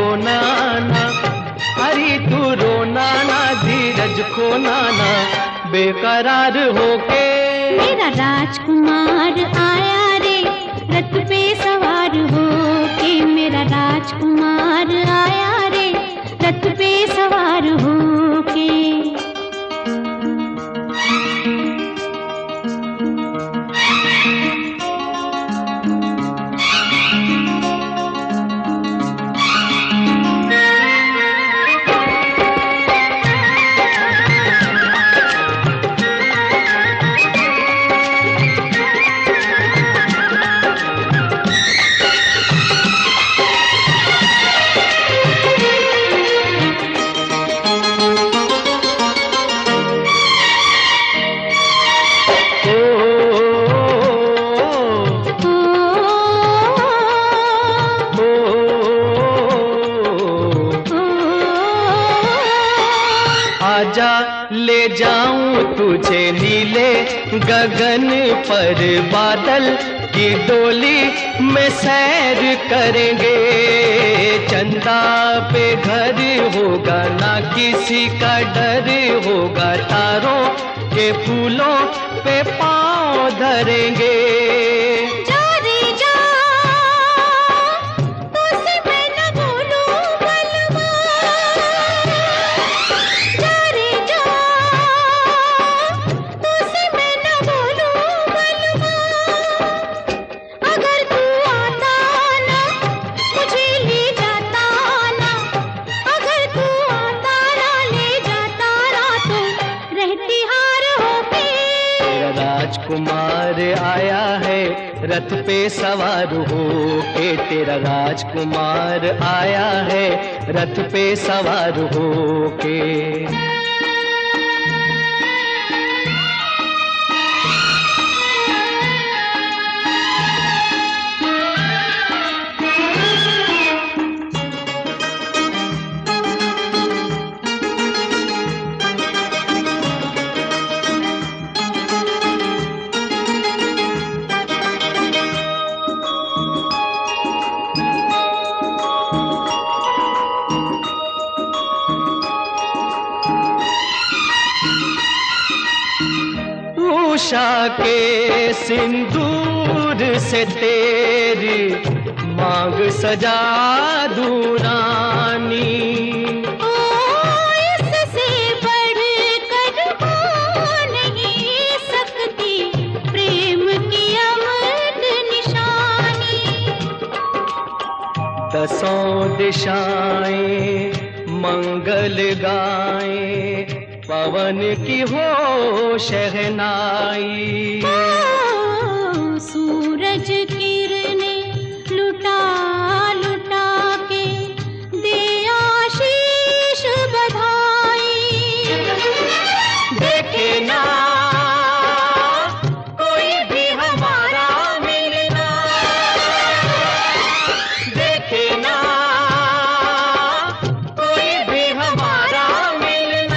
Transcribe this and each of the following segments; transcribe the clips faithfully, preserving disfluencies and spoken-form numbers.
रोना ना, अरे तू रोना ना, धीरज खोना ना, बेकरार होके। मेरा राजकुमार आया रे, रथ पे सवार होके। मेरा राजकुमार आया रे, रथ पे सवार होके। आजा ले जाऊं तुझे नीले गगन पर, बादल की डोली में सैर करेंगे। चंदा पे घर होगा, ना किसी का डर होगा, तारों के फूलों पे पाँव धरेंगे। राजकुमार आया है रथ पे सवार हो के, तेरा राजकुमार आया है रथ पे सवार हो के। उषा के सिंदूर से तेरी मांग सजा दूं रानी। ओ इससे बढ़कर हो नहीं सकती प्रेम की अमर निशानी। दसों दिशाएं मंगल गाएं, पवन की हो शहनाई। सूरज किरणें लुटा लुटा के दे आशीष बधाई। देखे ना कोई भी हमारा मिलना, देखे ना कोई भी हमारा मिलना।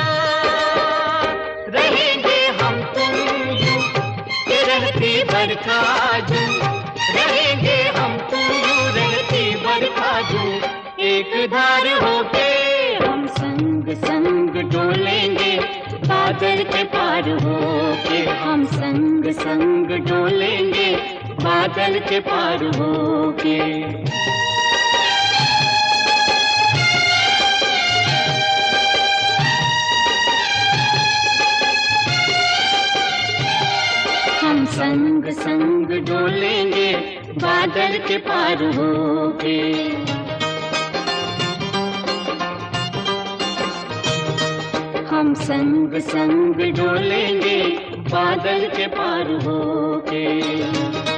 रहेंगे हम तुम यूं के रहती बरखा जूं, रहेंगे हम तुम यूं रहती बरखा जूं। एक धार होके हम संग संग डोलेंगे बादल के पार होके। हम संग संग डोलेंगे बादल के पार होके। हम संग संग डोलेंगे बादल के पार होके। हम संग संग डोलेंगे बादल के पार होके।